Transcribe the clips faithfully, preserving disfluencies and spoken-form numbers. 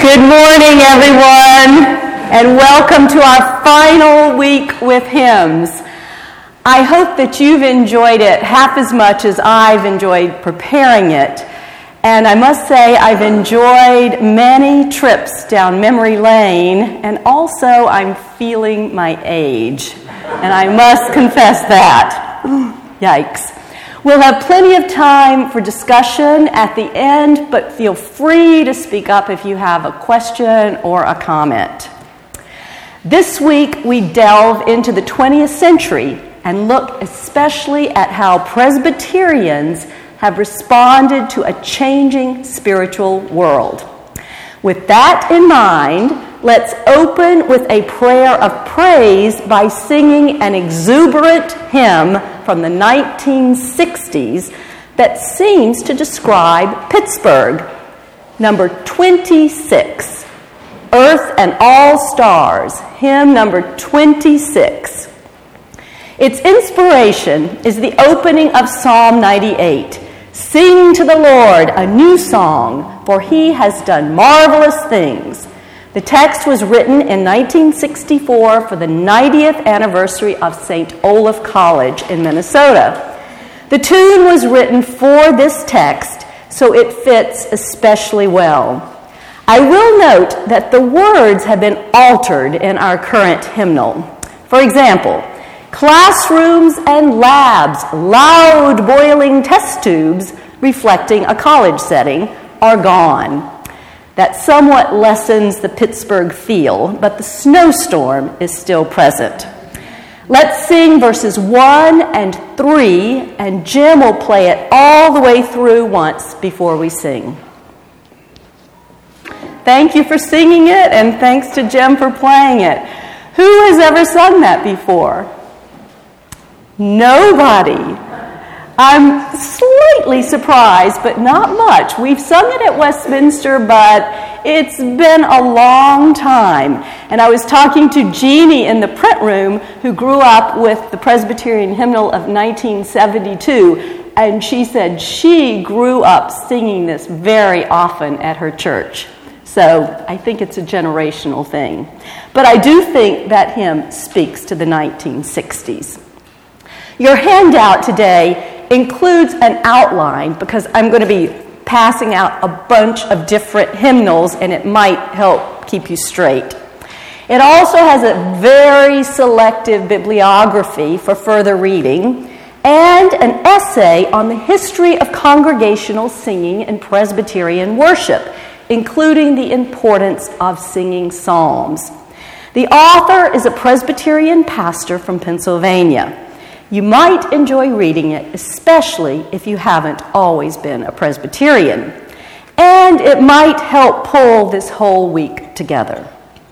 Good morning, everyone, and welcome to our final week with hymns. I hope that you've enjoyed it half as much as I've enjoyed preparing it. And I must say I've enjoyed many trips down memory lane, and also I'm feeling my age. And I must confess that. Yikes. We'll have plenty of time for discussion at the end, but feel free to speak up if you have a question or a comment. This week, we delve into the twentieth century and look especially at how Presbyterians have responded to a changing spiritual world. With that in mind, let's open with a prayer of praise by singing an exuberant hymn from the nineteen sixties that seems to describe Pittsburgh. Number twenty-six, Earth and All Stars, hymn number twenty-six. Its inspiration is the opening of Psalm ninety-eight. Sing to the Lord a new song, for he has done marvelous things. The text was written in nineteen sixty-four for the ninetieth anniversary of Saint Olaf College in Minnesota. The tune was written for this text, so it fits especially well. I will note that the words have been altered in our current hymnal. For example, classrooms and labs, loud boiling test tubes reflecting a college setting are gone. That somewhat lessens the Pittsburgh feel, but the snowstorm is still present. Let's sing verses one and three, and Jim will play it all the way through once before we sing. Thank you for singing it, and thanks to Jim for playing it. Who has ever sung that before? Nobody. I'm slightly surprised, but not much. We've sung it at Westminster, but it's been a long time. And I was talking to Jeannie in the print room, who grew up with the Presbyterian hymnal of nineteen seventy-two, and she said she grew up singing this very often at her church. So I think it's a generational thing. But I do think that hymn speaks to the nineteen sixties. Your handout today includes an outline because I'm going to be passing out a bunch of different hymnals, and it might help keep you straight. It also has a very selective bibliography for further reading and an essay on the history of congregational singing in Presbyterian worship, including the importance of singing psalms. The author is a Presbyterian pastor from Pennsylvania. You might enjoy reading it, especially if you haven't always been a Presbyterian. And it might help pull this whole week together.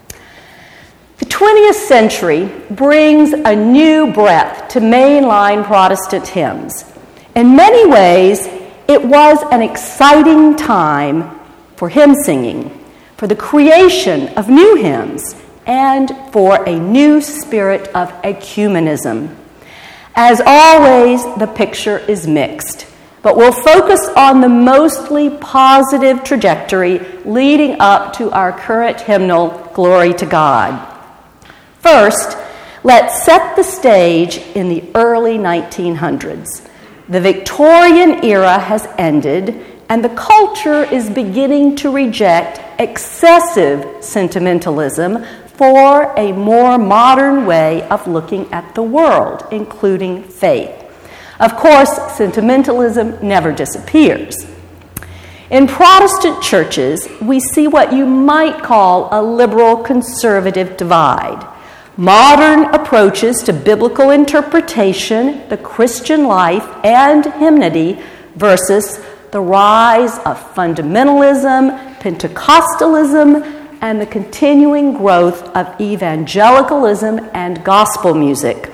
The twentieth century brings a new breadth to mainline Protestant hymns. In many ways, it was an exciting time for hymn singing, for the creation of new hymns, and for a new spirit of ecumenism. As always, the picture is mixed, but we'll focus on the mostly positive trajectory leading up to our current hymnal, Glory to God. First, let's set the stage in the early nineteen hundreds. The Victorian era has ended, and the culture is beginning to reject excessive sentimentalism for a more modern way of looking at the world, including faith. Of course, sentimentalism never disappears. In Protestant churches, we see what you might call a liberal-conservative divide. Modern approaches to biblical interpretation, the Christian life, and hymnody versus the rise of fundamentalism, Pentecostalism, and the continuing growth of evangelicalism and gospel music.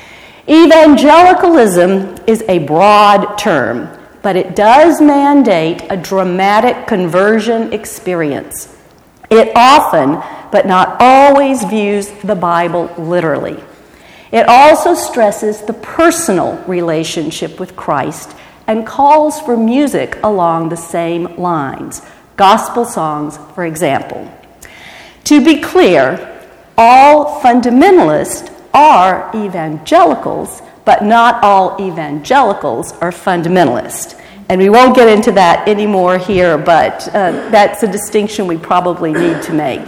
Evangelicalism is a broad term, but it does mandate a dramatic conversion experience. It often, but not always, views the Bible literally. It also stresses the personal relationship with Christ and calls for music along the same lines. Gospel songs, for example. To be clear, all fundamentalists are evangelicals, but not all evangelicals are fundamentalists. And we won't get into that anymore here, but uh, that's a distinction we probably need to make.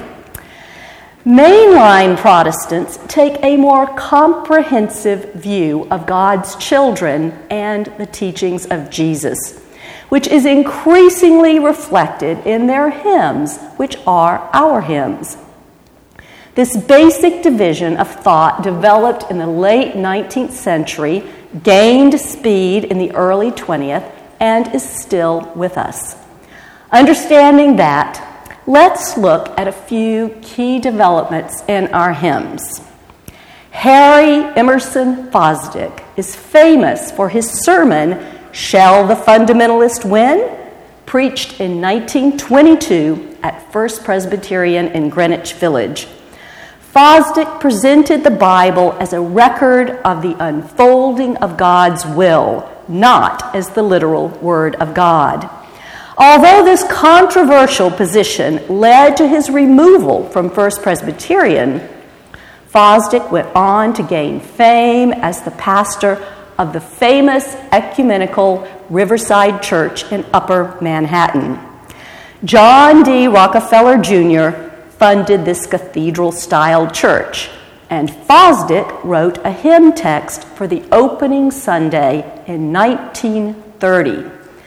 Mainline Protestants take a more comprehensive view of God's children and the teachings of Jesus, which is increasingly reflected in their hymns, which are our hymns. This basic division of thought developed in the late nineteenth century, gained speed in the early twentieth, and is still with us. Understanding that, let's look at a few key developments in our hymns. Harry Emerson Fosdick is famous for his sermon, Shall the Fundamentalist Win?, preached in nineteen twenty-two at First Presbyterian in Greenwich Village. Fosdick presented the Bible as a record of the unfolding of God's will, not as the literal Word of God. Although this controversial position led to his removal from First Presbyterian, Fosdick went on to gain fame as the pastor of the famous ecumenical Riverside Church in Upper Manhattan. John D. Rockefeller Junior funded this cathedral-style church, and Fosdick wrote a hymn text for the opening Sunday in nineteen thirty.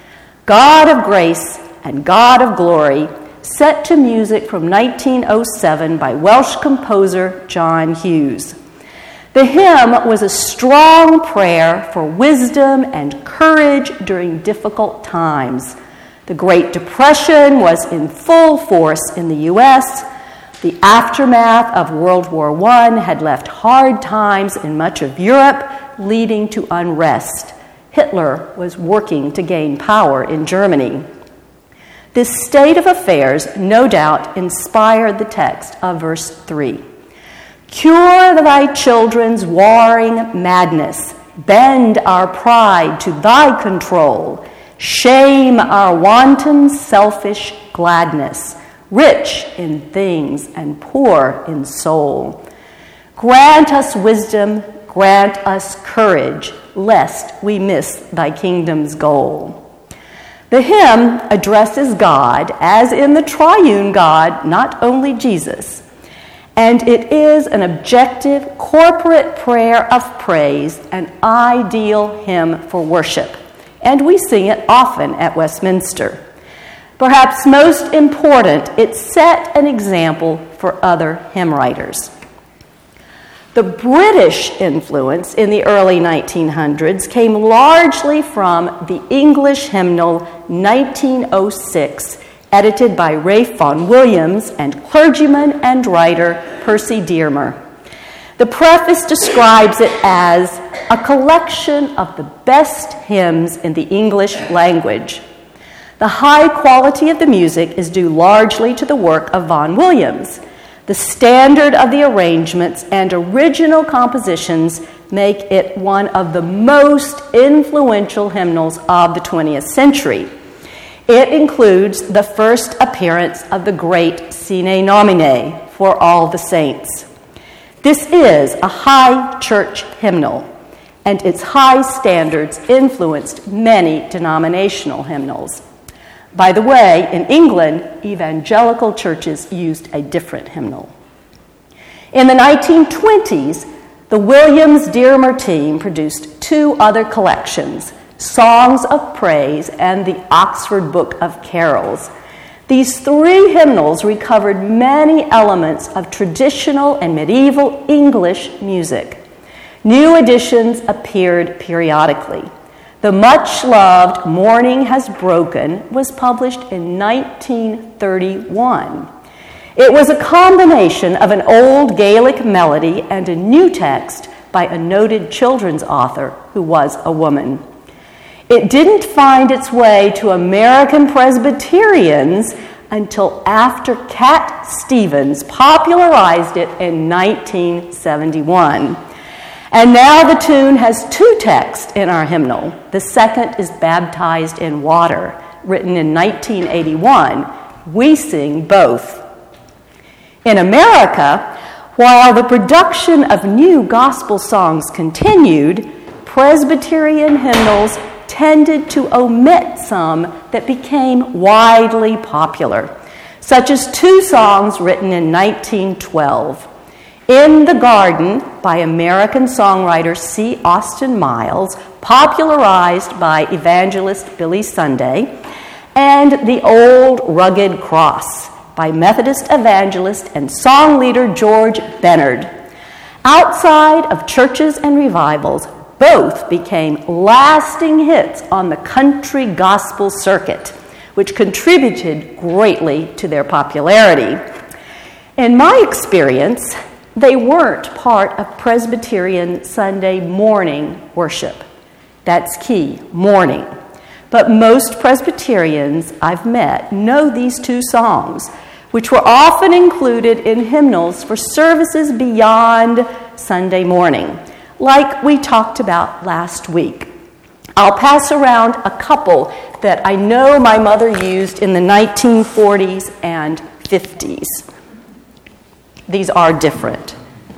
God of Grace and God of Glory, set to music from nineteen oh seven by Welsh composer John Hughes. The hymn was a strong prayer for wisdom and courage during difficult times. The Great Depression was in full force in the U S. The aftermath of World War One had left hard times in much of Europe, leading to unrest. Hitler was working to gain power in Germany. This state of affairs, no doubt, inspired the text of verse three. Cure thy children's warring madness, bend our pride to thy control, shame our wanton selfish gladness, rich in things and poor in soul. Grant us wisdom, grant us courage, lest we miss thy kingdom's goal. The hymn addresses God as in the triune God, not only Jesus. And it is an objective, corporate prayer of praise, an ideal hymn for worship. And we sing it often at Westminster. Perhaps most important, it set an example for other hymn writers. The British influence in the early nineteen hundreds came largely from the English hymnal nineteen oh six, edited by Ralph Vaughan Williams and clergyman and writer Percy Dearmer. The preface describes it as a collection of the best hymns in the English language. The high quality of the music is due largely to the work of Vaughan Williams. The standard of the arrangements and original compositions make it one of the most influential hymnals of the twentieth century. It includes the first appearance of the great Sine Nomine, For All the Saints. This is a high church hymnal, and its high standards influenced many denominational hymnals. By the way, in England, evangelical churches used a different hymnal. In the nineteen twenties, the Williams-Dearmer team produced two other collections, Songs of Praise and the Oxford Book of Carols. These three hymnals recovered many elements of traditional and medieval English music. New editions appeared periodically. The much-loved Morning Has Broken was published in nineteen thirty-one. It was a combination of an old Gaelic melody and a new text by a noted children's author who was a woman. It didn't find its way to American Presbyterians until after Cat Stevens popularized it in nineteen seventy-one. And now the tune has two texts in our hymnal. The second is Baptized in Water, written in nineteen eighty-one, We sing both. In America, while the production of new gospel songs continued, Presbyterian hymnals tended to omit some that became widely popular, such as two songs written in nineteen twelve. In the Garden by American songwriter C. Austin Miles, popularized by evangelist Billy Sunday, and The Old Rugged Cross by Methodist evangelist and song leader George Bennard. Outside of churches and revivals, both became lasting hits on the country gospel circuit, which contributed greatly to their popularity. In my experience, they weren't part of Presbyterian Sunday morning worship. That's key, morning. But most Presbyterians I've met know these two songs, which were often included in hymnals for services beyond Sunday morning, like we talked about last week. I'll pass around a couple that I know my mother used in the nineteen forties and fifties. These are different.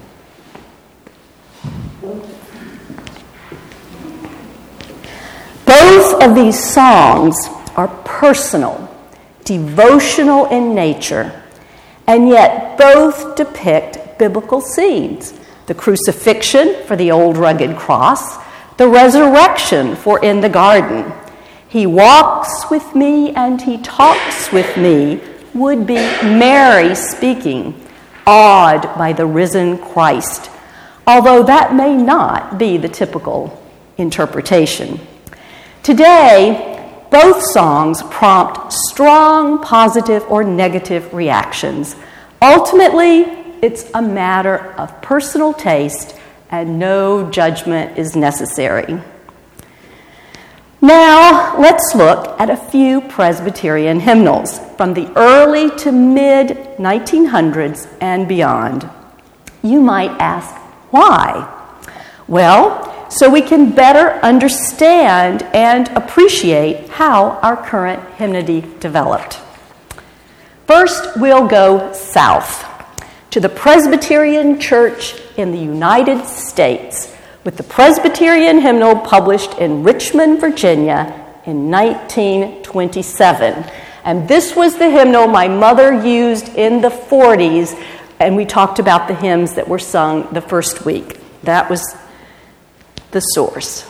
Both of these songs are personal, devotional in nature, and yet both depict biblical scenes. The crucifixion for the old rugged cross, the resurrection for in the garden. He walks with me and he talks with me would be Mary speaking, awed by the risen Christ, although that may not be the typical interpretation. Today, both songs prompt strong positive or negative reactions. Ultimately, it's a matter of personal taste, and no judgment is necessary. Now, let's look at a few Presbyterian hymnals from the early to mid nineteen hundreds and beyond. You might ask, why? Well, so we can better understand and appreciate how our current hymnody developed. First, we'll go south to the Presbyterian Church in the United States, with the Presbyterian hymnal published in Richmond, Virginia in nineteen twenty-seven. And this was the hymnal my mother used in the forties, and we talked about the hymns that were sung the first week. That was the source.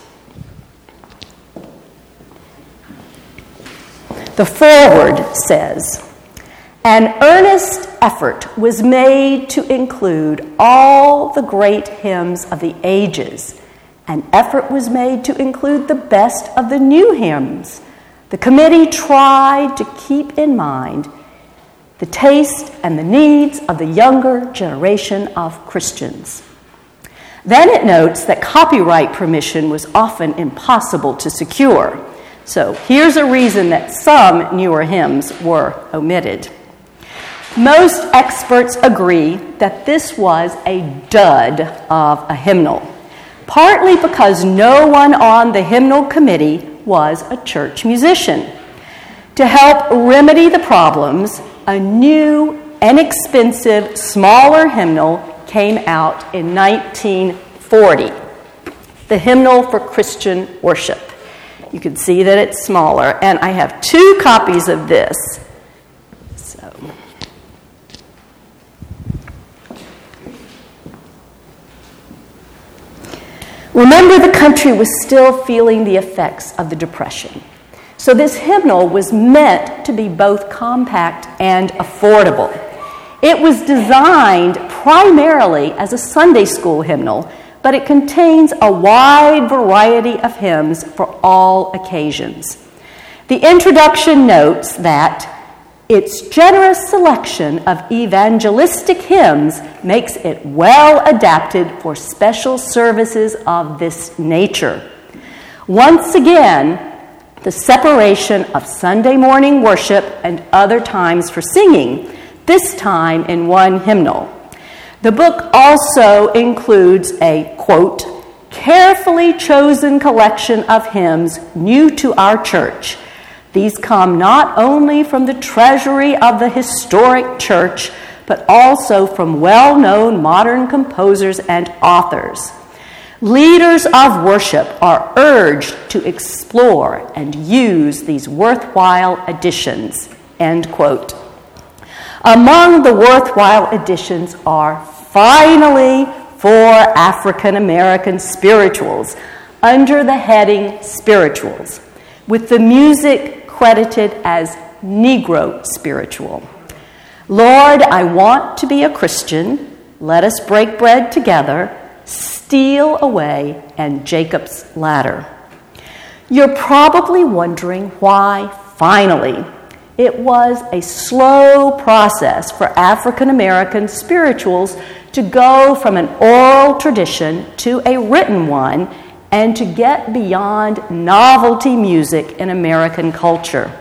The foreword says, "An earnest effort was made to include all the great hymns of the ages. An effort was made to include the best of the new hymns. The committee tried to keep in mind the taste and the needs of the younger generation of Christians." Then it notes that copyright permission was often impossible to secure. So here's a reason that some newer hymns were omitted. Most experts agree that this was a dud of a hymnal, partly because no one on the hymnal committee was a church musician. To help remedy the problems, a new, inexpensive, smaller hymnal came out in nineteen forty, the Hymnal for Christian Worship. You can see that it's smaller, and I have two copies of this. So, remember, the country was still feeling the effects of the Depression. So this hymnal was meant to be both compact and affordable. It was designed primarily as a Sunday school hymnal, but it contains a wide variety of hymns for all occasions. The introduction notes that its generous selection of evangelistic hymns makes it well adapted for special services of this nature. Once again, the separation of Sunday morning worship and other times for singing, this time in one hymnal. The book also includes a, quote, carefully chosen collection of hymns new to our church. These come not only from the treasury of the historic church, but also from well-known modern composers and authors. Leaders of worship are urged to explore and use these worthwhile additions, end quote. Among the worthwhile additions are finally four African American spirituals under the heading Spirituals, with the music credited as Negro Spiritual. Lord, I want to be a Christian. Let us break bread together. Steal away and Jacob's Ladder. You're probably wondering why, finally. It was a slow process for African American spirituals to go from an oral tradition to a written one and to get beyond novelty music in American culture.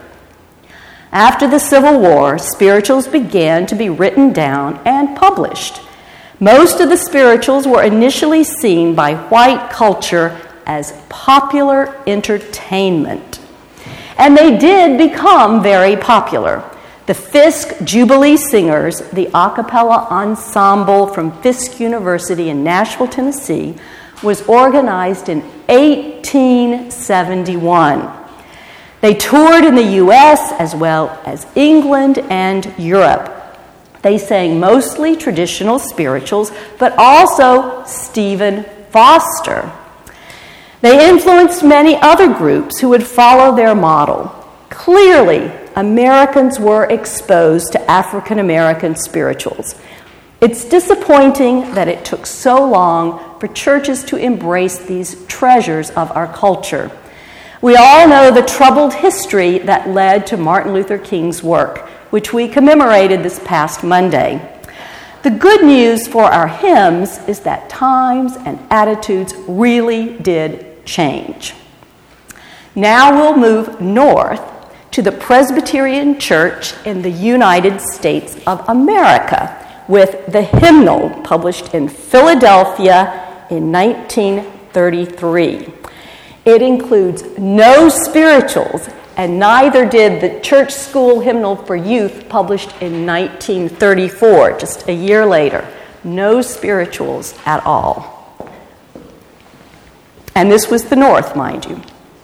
After the Civil War, spirituals began to be written down and published. Most of the spirituals were initially seen by white culture as popular entertainment. And they did become very popular. The Fisk Jubilee Singers, the a cappella ensemble from Fisk University in Nashville, Tennessee, was organized in eighteen seventy-one. They toured in the U S as well as England and Europe. They sang mostly traditional spirituals, but also Stephen Foster. They influenced many other groups who would follow their model. Clearly, Americans were exposed to African American spirituals. It's disappointing that it took so long for churches to embrace these treasures of our culture. We all know the troubled history that led to Martin Luther King's work, which we commemorated this past Monday. The good news for our hymns is that times and attitudes really did change. Now we'll move north to the Presbyterian Church in the United States of America with the hymnal published in Philadelphia in nineteen thirty-three. It includes no spirituals, and neither did the Church School Hymnal for Youth published in nineteen thirty-four, just a year later. No spirituals at all. And this was the North, mind you.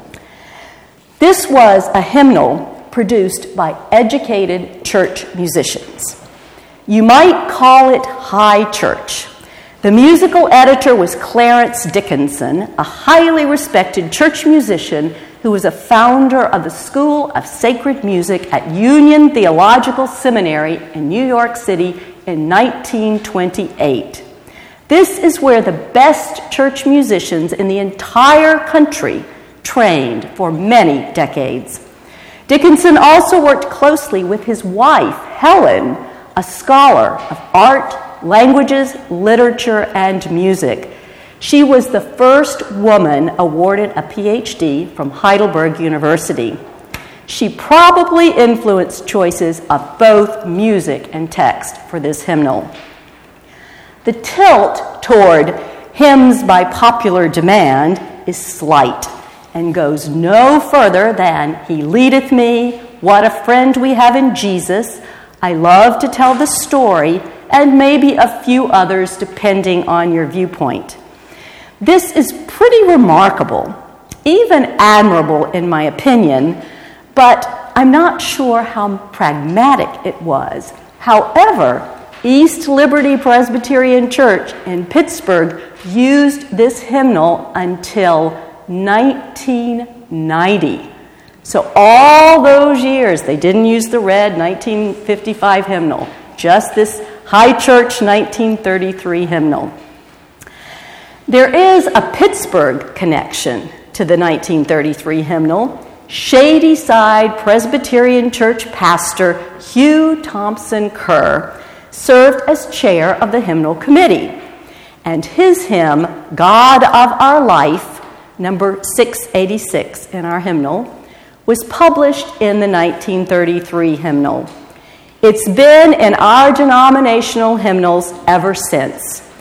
This was a hymnal produced by educated church musicians. You might call it high church. The musical editor was Clarence Dickinson, a highly respected church musician who was a founder of the School of Sacred Music at Union Theological Seminary in New York City in nineteen twenty-eight. This is where the best church musicians in the entire country trained for many decades. Dickinson also worked closely with his wife, Helen, a scholar of art, languages, literature, and music. She was the first woman awarded a P H D from Heidelberg University. She probably influenced choices of both music and text for this hymnal. The tilt toward hymns by popular demand is slight and goes no further than He leadeth me, what a friend we have in Jesus, I love to tell the story, and maybe a few others depending on your viewpoint. This is pretty remarkable, even admirable in my opinion, but I'm not sure how pragmatic it was. However, East Liberty Presbyterian Church in Pittsburgh used this hymnal until nineteen ninety. So all those years, they didn't use the red nineteen fifty-five hymnal, just this High Church nineteen thirty-three hymnal. There is a Pittsburgh connection to the nineteen thirty-three hymnal. Shadyside Presbyterian Church pastor Hugh Thompson Kerr served as chair of the hymnal committee, and his hymn, God of Our Life, number six eighty-six in our hymnal, was published in the nineteen thirty-three hymnal. It's been in our denominational hymnals ever since.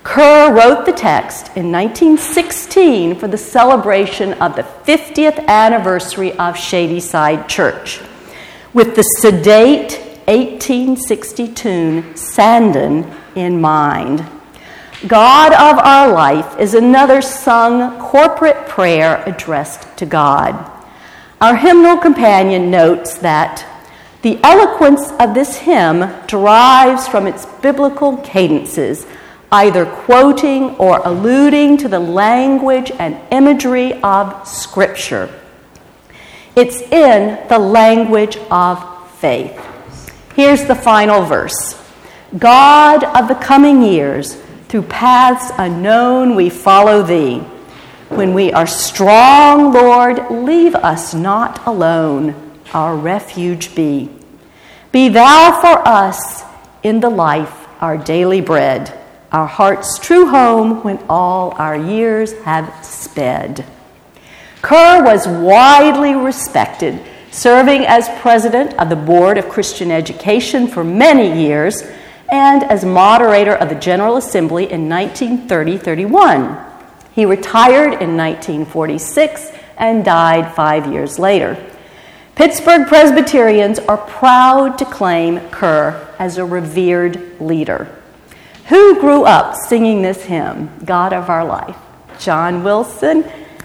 Kerr wrote the text in nineteen sixteen for the celebration of the fiftieth anniversary of Shadyside Church, with the sedate eighteen sixty tune Sandon in mind. God of Our Life is another sung corporate prayer addressed to God. Our hymnal companion notes that the eloquence of this hymn derives from its biblical cadences, either quoting or alluding to the language and imagery of Scripture. It's in the language of faith. Here's the final verse. God of the coming years, through paths unknown we follow thee. When we are strong, Lord, leave us not alone, our refuge be. Be thou for us in the life our daily bread, our heart's true home when all our years have sped. Kerr was widely respected, serving as president of the Board of Christian Education for many years and as moderator of the General Assembly in nineteen thirty to thirty-one. He retired in nineteen forty-six and died five years later. Pittsburgh Presbyterians are proud to claim Kerr as a revered leader. Who grew up singing this hymn, God of Our Life? John Wilson.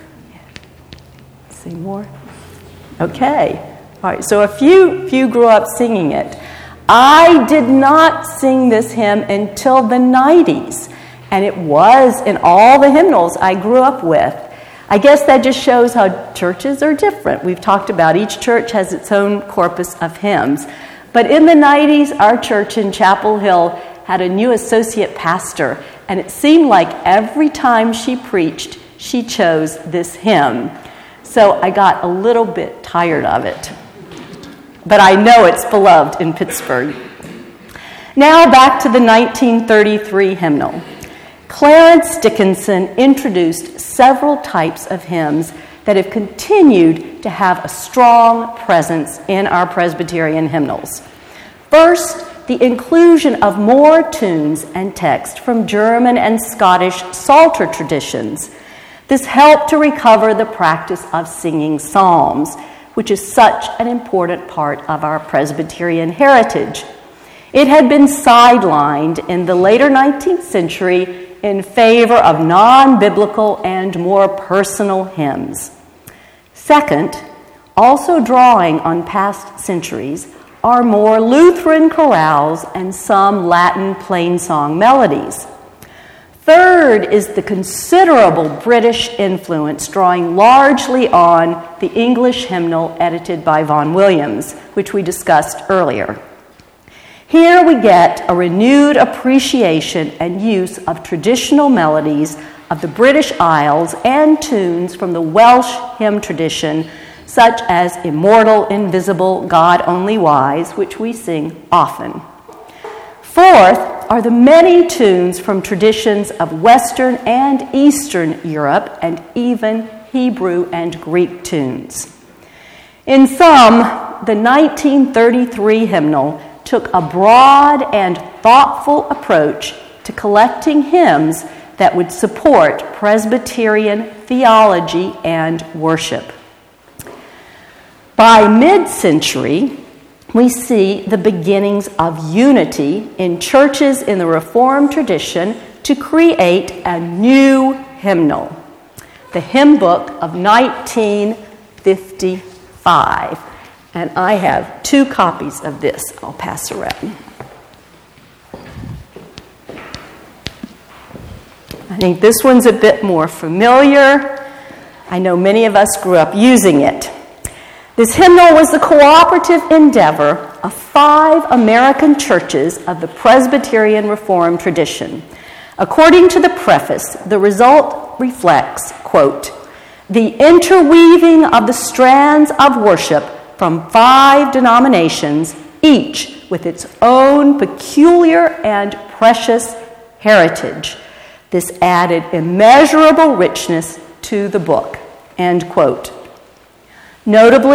Sing more? Okay. All right, so a few, few grew up singing it. I did not sing this hymn until the nineties, and it was in all the hymnals I grew up with. I guess that just shows how churches are different. We've talked about each church has its own corpus of hymns. But in the nineties, our church in Chapel Hill had a new associate pastor, and it seemed like every time she preached, she chose this hymn. So I got a little bit tired of it. But I know it's beloved in Pittsburgh. Now back to the nineteen thirty-three hymnal. Clarence Dickinson introduced several types of hymns that have continued to have a strong presence in our Presbyterian hymnals. First, the inclusion of more tunes and text from German and Scottish Psalter traditions. This helped to recover the practice of singing psalms, which is such an important part of our Presbyterian heritage. It had been sidelined in the later nineteenth century in favor of non-biblical and more personal hymns. Second, also drawing on past centuries, are more Lutheran chorales and some Latin plainsong melodies. Third is the considerable British influence drawing largely on the English hymnal edited by Vaughan Williams, which we discussed earlier. Here we get a renewed appreciation and use of traditional melodies of the British Isles and tunes from the Welsh hymn tradition, such as Immortal, Invisible, God Only Wise, which we sing often. Fourth are the many tunes from traditions of Western and Eastern Europe, and even Hebrew and Greek tunes. In sum, the nineteen thirty-three hymnal took a broad and thoughtful approach to collecting hymns that would support Presbyterian theology and worship. By mid-century, we see the beginnings of unity in churches in the Reformed tradition to create a new hymnal, the Hymn Book of nineteen fifty-five. And I have two copies of this I'll pass around. I think this one's a bit more familiar. I know many of us grew up using it. This hymnal was the cooperative endeavor of five American churches of the Presbyterian Reformed tradition. According to the preface, the result reflects, quote, the interweaving of the strands of worship from five denominations, each with its own peculiar and precious heritage. This added immeasurable richness to the book, end quote. Notably,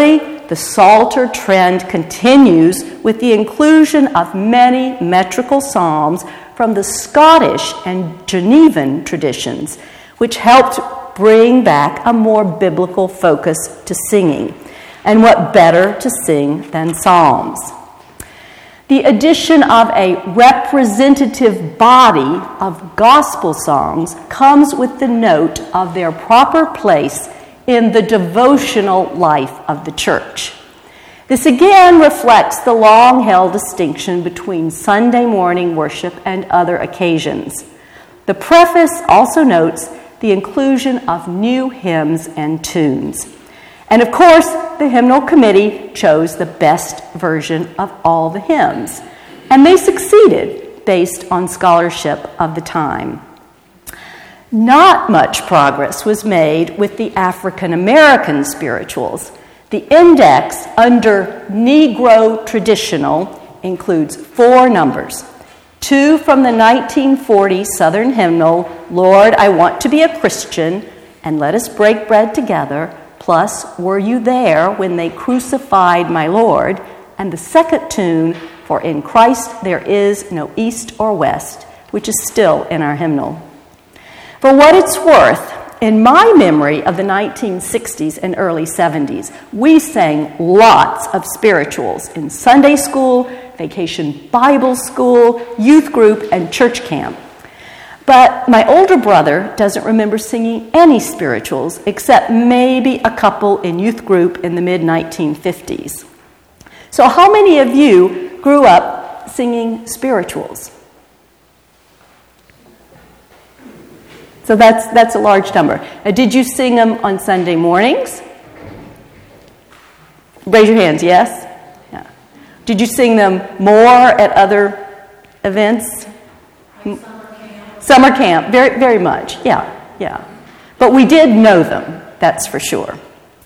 the Psalter trend continues with the inclusion of many metrical psalms from the Scottish and Genevan traditions, which helped bring back a more biblical focus to singing. And what better to sing than psalms? The addition of a representative body of gospel songs comes with the note of their proper place in the devotional life of the church. This again reflects the long-held distinction between Sunday morning worship and other occasions. The preface also notes the inclusion of new hymns and tunes. And of course, the hymnal committee chose the best version of all the hymns, and they succeeded based on scholarship of the time. Not much progress was made with the African American spirituals. The index under Negro traditional includes four numbers. Two from the nineteen forty Southern hymnal, Lord, I Want to Be a Christian, and Let Us Break Bread Together, plus Were You There When They Crucified My Lord, and the second tune, For in Christ There Is No East or West, which is still in our hymnal. For what it's worth, in my memory of the nineteen sixties and early seventies, we sang lots of spirituals in Sunday school, vacation Bible school, youth group, and church camp. But my older brother doesn't remember singing any spirituals except maybe a couple in youth group in the mid nineteen fifties. So how many of you grew up singing spirituals? So that's that's a large number. Uh, did you sing them on Sunday mornings? Raise your hands, yes? Yeah. Did you sing them more at other events? Like summer camp. Summer camp, very, very much, yeah, yeah. But we did know them, that's for sure.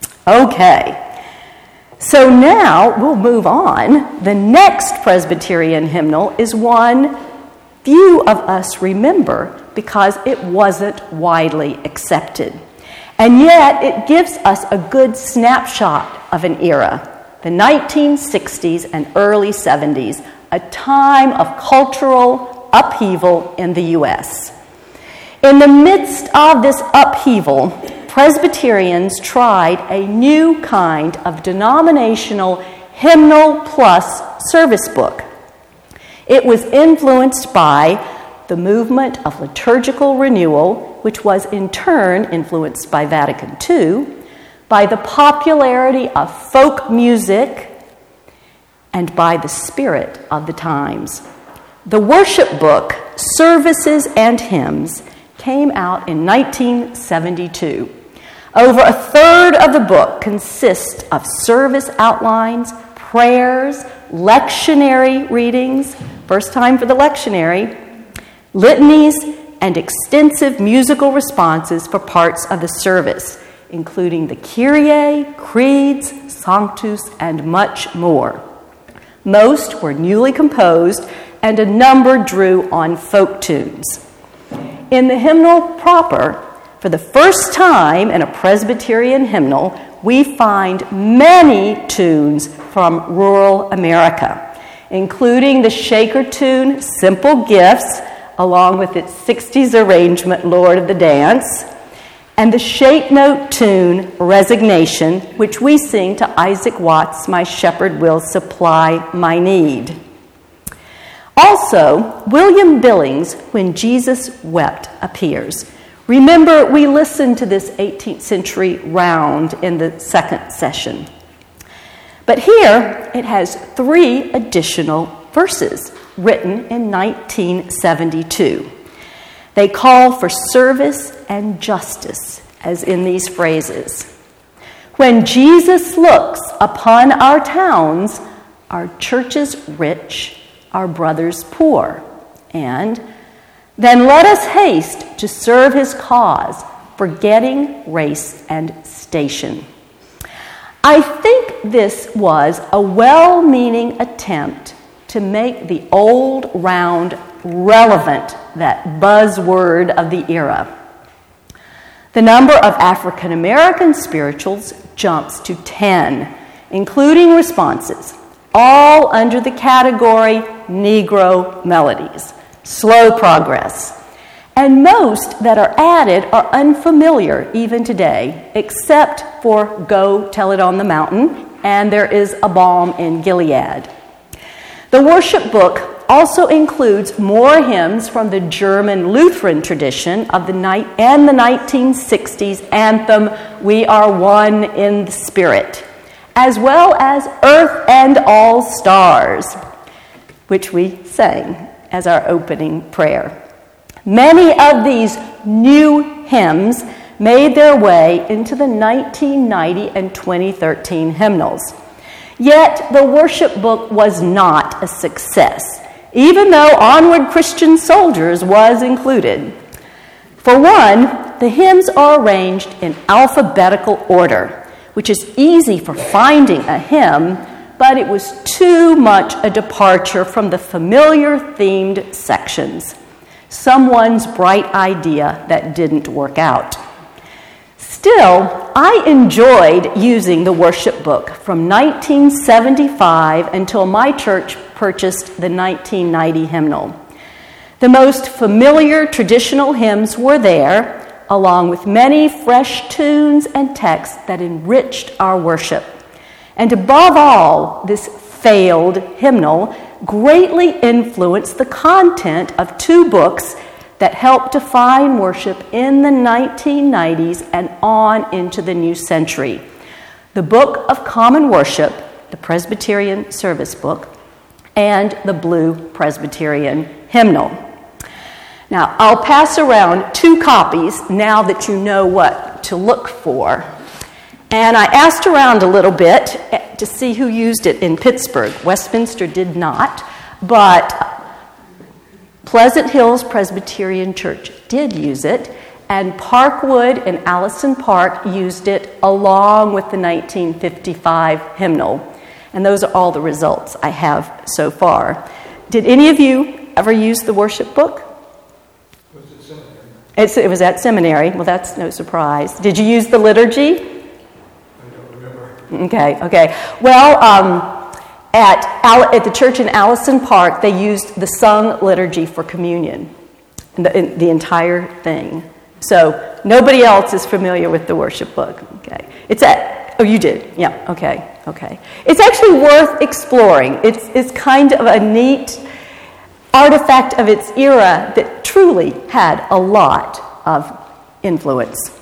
Okay. So now we'll move on. The next Presbyterian hymnal is one few of us remember because it wasn't widely accepted. And yet it gives us a good snapshot of an era, the nineteen sixties and early seventies, a time of cultural upheaval in the U S. In the midst of this upheaval, Presbyterians tried a new kind of denominational hymnal plus service book. It was influenced by the movement of liturgical renewal, which was in turn influenced by Vatican Two, by the popularity of folk music, and by the spirit of the times. The worship book, Services and Hymns, came out in nineteen seventy-two. Over a third of the book consists of service outlines, prayers, lectionary readings, first time for the lectionary, litanies, and extensive musical responses for parts of the service, including the Kyrie, creeds, Sanctus, and much more. Most were newly composed, and a number drew on folk tunes. In the hymnal proper, for the first time in a Presbyterian hymnal, we find many tunes from rural America, including the Shaker tune, Simple Gifts, along with its sixties arrangement, Lord of the Dance, and the shape note tune, Resignation, which we sing to Isaac Watts' My Shepherd Will Supply My Need. Also, William Billings' When Jesus Wept appears. Remember, we listened to this eighteenth century round in the second session. But here, it has three additional verses written in nineteen seventy-two. They call for service and justice, as in these phrases. When Jesus looks upon our towns, our churches rich, our brothers poor, and then let us haste to serve his cause, forgetting race and station. I think this was a well-meaning attempt to make the old round relevant, that buzzword of the era. The number of African American spirituals jumps to ten, including responses, all under the category Negro melodies, slow progress. And most that are added are unfamiliar even today, except for Go Tell It on the Mountain, and There Is a Balm in Gilead. The worship book also includes more hymns from the German Lutheran tradition of the night and the nineteen sixties anthem, We Are One in the Spirit, as well as Earth and All Stars, which we sang as our opening prayer. Many of these new hymns made their way into the nineteen ninety and twenty thirteen hymnals. Yet the worship book was not a success, even though Onward Christian Soldiers was included. For one, the hymns are arranged in alphabetical order, which is easy for finding a hymn, but it was too much a departure from the familiar themed sections. Someone's bright idea that didn't work out. Still, I enjoyed using the worship book from nineteen seventy-five until my church purchased the nineteen ninety hymnal. The most familiar traditional hymns were there, along with many fresh tunes and texts that enriched our worship. And above all, this failed hymnal greatly influenced the content of two books that helped define worship in the nineteen nineties and on into the new century. The Book of Common Worship, the Presbyterian Service Book, and the Blue Presbyterian Hymnal. Now, I'll pass around two copies now that you know what to look for. And I asked around a little bit to see who used it in Pittsburgh. Westminster did not, but Pleasant Hills Presbyterian Church did use it, and Parkwood and Allison Park used it along with the nineteen fifty-five hymnal. And those are all the results I have so far. Did any of you ever use the worship book? Was it seminary? It's, it was at seminary. Well, that's no surprise. Did you use the liturgy? I don't remember. Okay, okay. Well, um, at, at the church in Allison Park, they used the sung liturgy for communion, the, the entire thing. So nobody else is familiar with the worship book. Okay, it's at, oh, you did? Yeah, okay, okay. It's actually worth exploring. It's, it's kind of a neat artifact of its era that truly had a lot of influence.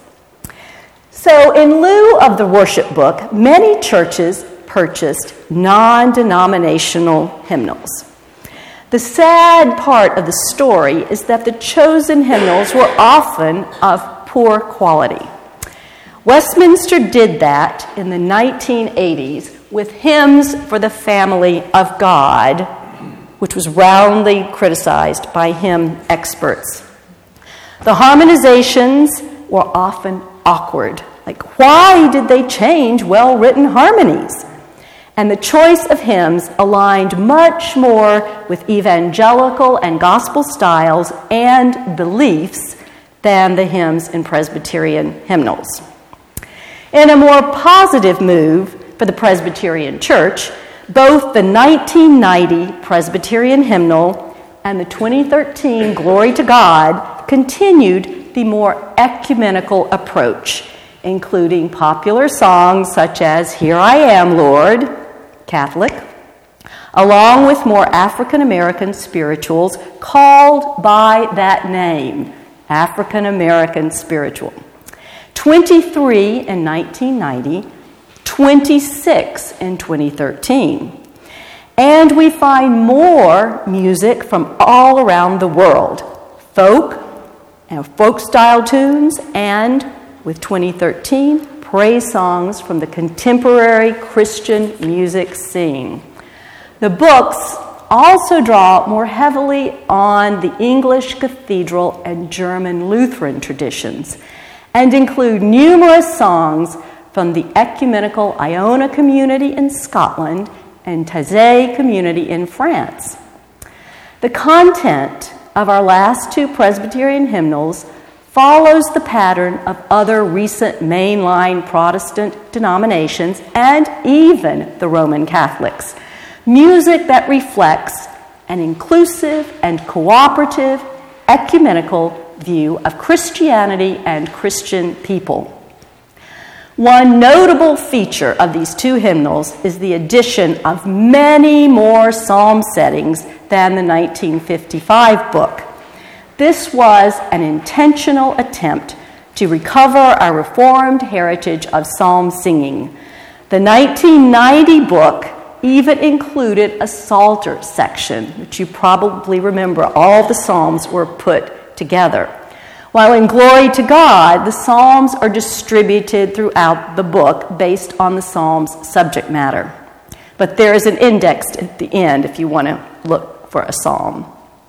So in lieu of the worship book, many churches purchased non-denominational hymnals. The sad part of the story is that the chosen hymnals were often of poor quality. Westminster did that in the nineteen eighties with Hymns for the Family of God, which was roundly criticized by hymn experts. The harmonizations were often awkward. Like, why did they change well-written harmonies? And the choice of hymns aligned much more with evangelical and gospel styles and beliefs than the hymns in Presbyterian hymnals. In a more positive move for the Presbyterian Church, both the nineteen ninety Presbyterian hymnal and the twenty thirteen Glory to God continued the more ecumenical approach, including popular songs such as Here I Am, Lord, Catholic, along with more African American spirituals called by that name, African American spiritual. twenty-three in nineteen ninety, twenty-six in twenty thirteen. And we find more music from all around the world, folk and folk-style tunes, and with twenty thirteen, praise songs from the contemporary Christian music scene. The books also draw more heavily on the English cathedral and German Lutheran traditions and include numerous songs from the ecumenical Iona community in Scotland and Taizé community in France. The content of our last two Presbyterian hymnals follows the pattern of other recent mainline Protestant denominations and even the Roman Catholics. Music that reflects an inclusive and cooperative, ecumenical view of Christianity and Christian people. One notable feature of these two hymnals is the addition of many more psalm settings than the nineteen fifty-five book. This was an intentional attempt to recover our Reformed heritage of psalm singing. The nineteen ninety book even included a Psalter section, which you probably remember. All the psalms were put together. While in Glory to God, the psalms are distributed throughout the book based on the psalm's subject matter. But there is an index at the end if you want to look for a psalm.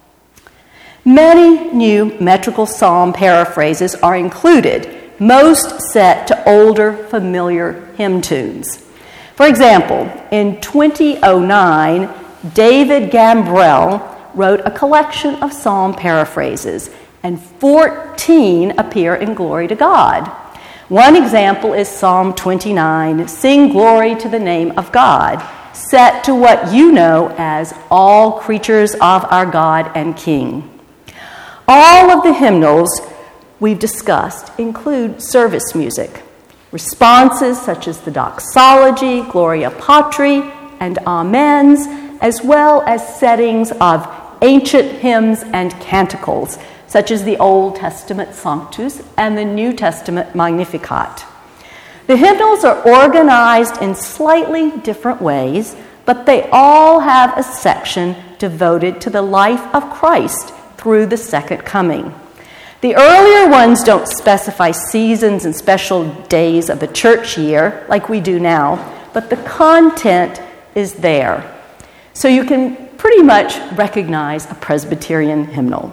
Many new metrical psalm paraphrases are included, most set to older, familiar hymn tunes. For example, in twenty oh nine, David Gambrell wrote a collection of psalm paraphrases, and fourteen appear in Glory to God. One example is Psalm twenty-nine, Sing Glory to the Name of God, set to what you know as All Creatures of Our God and King. All of the hymnals we've discussed include service music, responses such as the doxology, Gloria Patri, and amens, as well as settings of ancient hymns and canticles, such as the Old Testament Sanctus and the New Testament Magnificat. The hymnals are organized in slightly different ways, but they all have a section devoted to the life of Christ through the second coming. The earlier ones don't specify seasons and special days of the church year like we do now, but the content is there. So you can pretty much recognize a Presbyterian hymnal.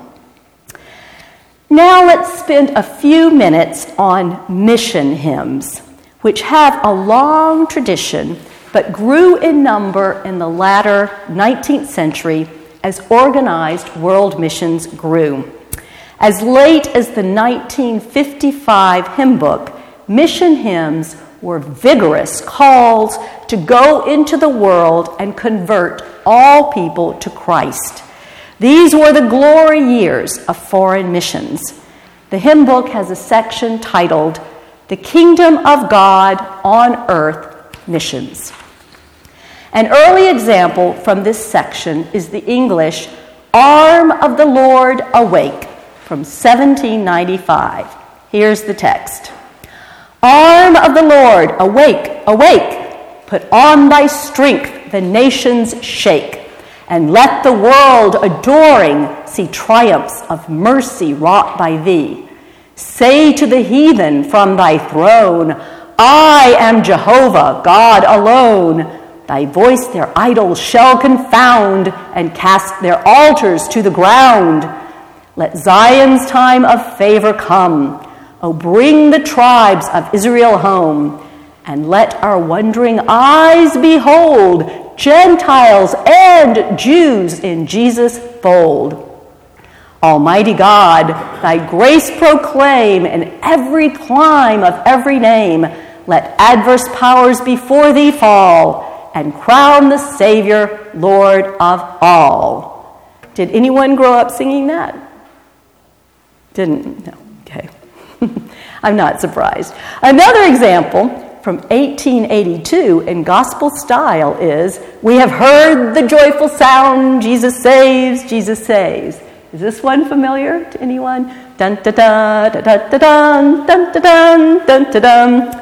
Now let's spend a few minutes on mission hymns, which have a long tradition but grew in number in the latter nineteenth century as organized world missions grew. As late as the nineteen fifty-five hymn book, mission hymns were vigorous calls to go into the world and convert all people to Christ. These were the glory years of foreign missions. The hymn book has a section titled, The Kingdom of God on Earth Missions. An early example from this section is the English Arm of the Lord Awake from seventeen ninety-five. Here's the text. Arm of the Lord, awake, awake, put on thy strength, the nations shake. And let the world adoring see triumphs of mercy wrought by thee. Say to the heathen from thy throne, I am Jehovah, God alone. Thy voice their idols shall confound and cast their altars to the ground. Let Zion's time of favor come. O bring the tribes of Israel home, and let our wondering eyes behold Gentiles and Jews in Jesus' fold. Almighty God, thy grace proclaim in every clime of every name. Let adverse powers before thee fall, and crown the Savior, Lord of all. Did anyone grow up singing that? Didn't? No. Okay. I'm not surprised. Another example from eighteen eighty-two in gospel style is, we have heard the joyful sound, Jesus saves, Jesus saves. Is this one familiar to anyone? Dun da da da da da dun dun da dun dun da dun.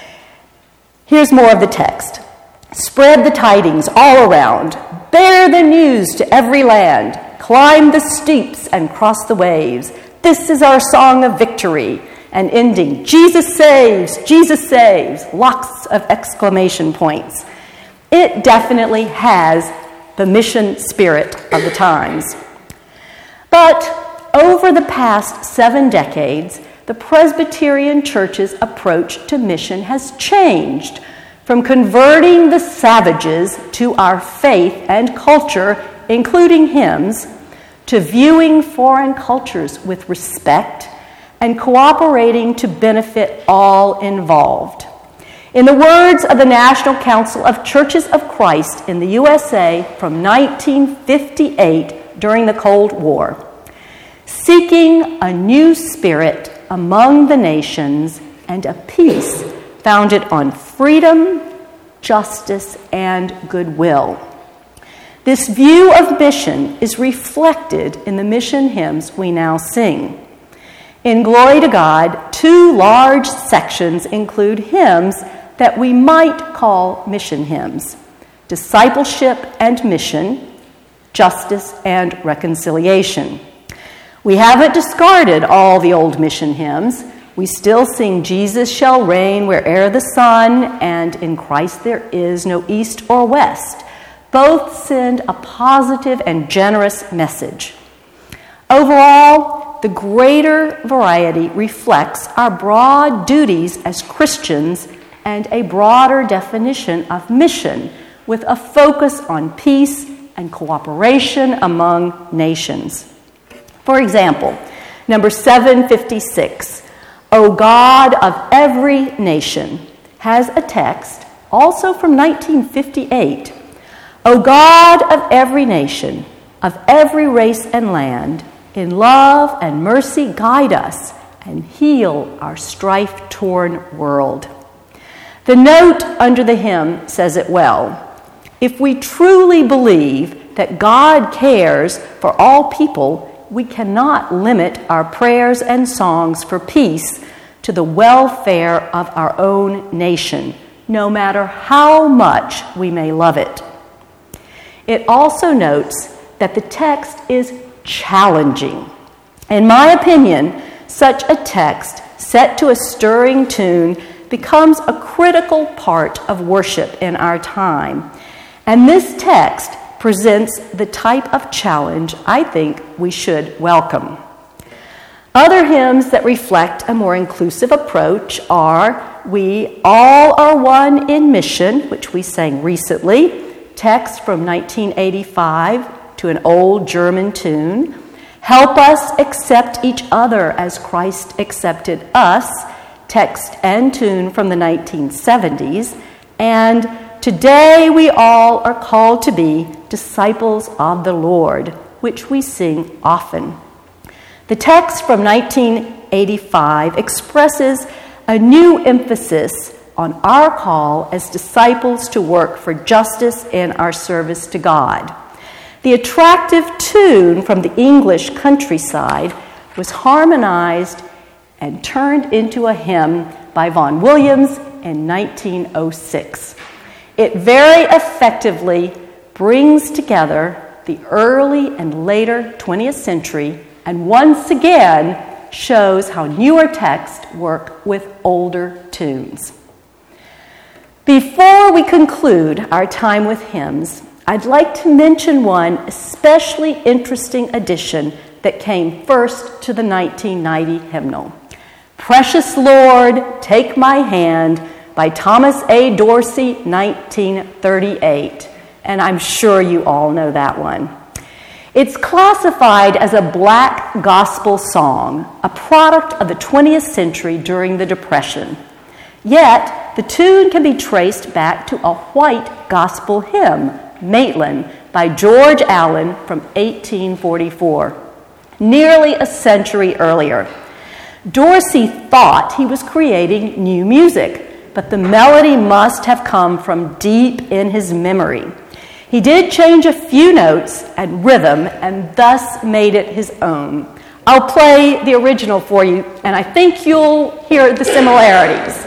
Here's more of the text. Spread the tidings all around. Bear the news to every land. Climb the steeps and cross the waves. This is our song of victory. And ending, Jesus saves, Jesus saves, lots of exclamation points. It definitely has the mission spirit of the times. But over the past seven decades, the Presbyterian Church's approach to mission has changed from converting the savages to our faith and culture, including hymns, to viewing foreign cultures with respect and cooperating to benefit all involved. In the words of the National Council of Churches of Christ in the U S A from nineteen fifty-eight during the Cold War, seeking a new spirit among the nations and a peace founded on freedom, justice, and goodwill. This view of mission is reflected in the mission hymns we now sing. In Glory to God, two large sections include hymns that we might call mission hymns: discipleship and mission, justice and reconciliation. We haven't discarded all the old mission hymns. We still sing Jesus shall reign where'er the sun, and in Christ there is no east or west. Both send a positive and generous message. Overall, the greater variety reflects our broad duties as Christians and a broader definition of mission, with a focus on peace and cooperation among nations. For example, number seven fifty-six, O God of every nation, has a text, also from nineteen fifty-eight. O God of every nation, of every race and land, in love and mercy guide us and heal our strife-torn world. The note under the hymn says it well. If we truly believe that God cares for all people, we cannot limit our prayers and songs for peace to the welfare of our own nation, no matter how much we may love it. It also notes that the text is challenging. In my opinion, such a text set to a stirring tune becomes a critical part of worship in our time. And this text presents the type of challenge I think we should welcome. Other hymns that reflect a more inclusive approach are We All Are One in Mission, which we sang recently, text from nineteen eighty-five to an old German tune. Help Us Accept Each Other as Christ Accepted Us, text and tune from the nineteen seventies, and Today We All Are Called to Be Disciples of the Lord, which we sing often. The text from nineteen eighty-five expresses a new emphasis on our call as disciples to work for justice in our service to God. The attractive tune from the English countryside was harmonized and turned into a hymn by Vaughan Williams in nineteen oh six. It very effectively brings together the early and later twentieth century and once again shows how newer texts work with older tunes. Before we conclude our time with hymns, I'd like to mention one especially interesting addition that came first to the nineteen ninety hymnal. Precious Lord, Take My Hand by Thomas A. Dorsey, nineteen thirty-eight. And I'm sure you all know that one. It's classified as a black gospel song, a product of the twentieth century during the Depression. Yet, the tune can be traced back to a white gospel hymn, Maitland, by George Allen from eighteen forty-four, nearly a century earlier. Dorsey thought he was creating new music, but the melody must have come from deep in his memory. He did change a few notes and rhythm and thus made it his own. I'll play the original for you, and I think you'll hear the similarities.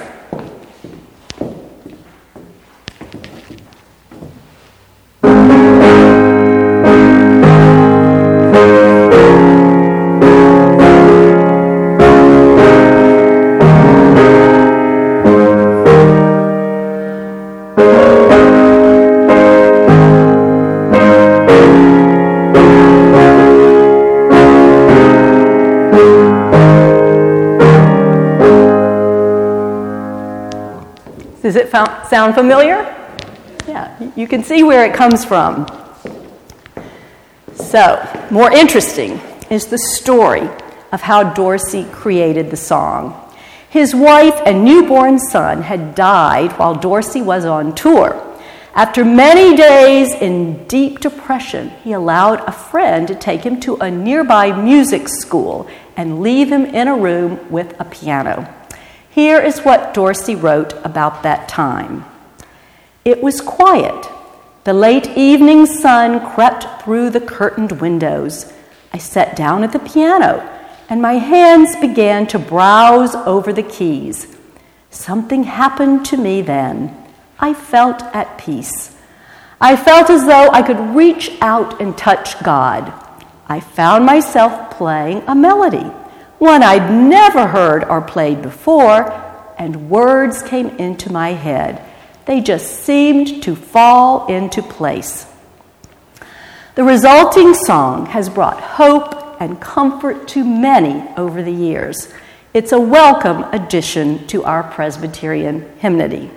Does it sound familiar? Yeah, you can see where it comes from. So, more interesting is the story of how Dorsey created the song. His wife and newborn son had died while Dorsey was on tour. After many days in deep depression, he allowed a friend to take him to a nearby music school and leave him in a room with a piano. Here is what Dorsey wrote about that time. It was quiet. The late evening sun crept through the curtained windows. I sat down at the piano, and my hands began to browse over the keys. Something happened to me then. I felt at peace. I felt as though I could reach out and touch God. I found myself playing a melody, one I'd never heard or played before, and words came into my head. They just seemed to fall into place. The resulting song has brought hope and comfort to many over the years. It's a welcome addition to our Presbyterian hymnody.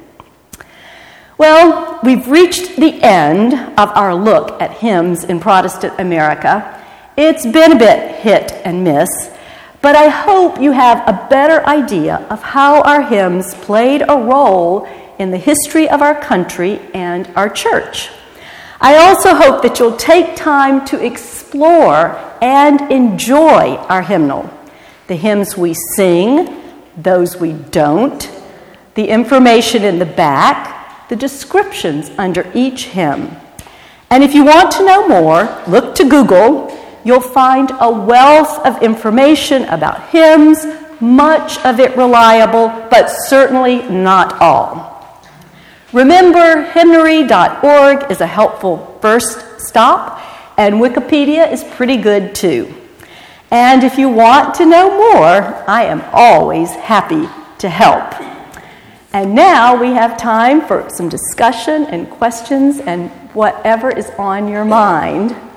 Well, we've reached the end of our look at hymns in Protestant America. It's been a bit hit and miss, but I hope you have a better idea of how our hymns played a role in the history of our country and our church. I also hope that you'll take time to explore and enjoy our hymnal, the hymns we sing, those we don't, the information in the back, the descriptions under each hymn. And if you want to know more, look to Google. You'll find a wealth of information about hymns, much of it reliable, but certainly not all. Remember, hymnary dot org is a helpful first stop, and Wikipedia is pretty good too. And if you want to know more, I am always happy to help. And now we have time for some discussion and questions and whatever is on your mind.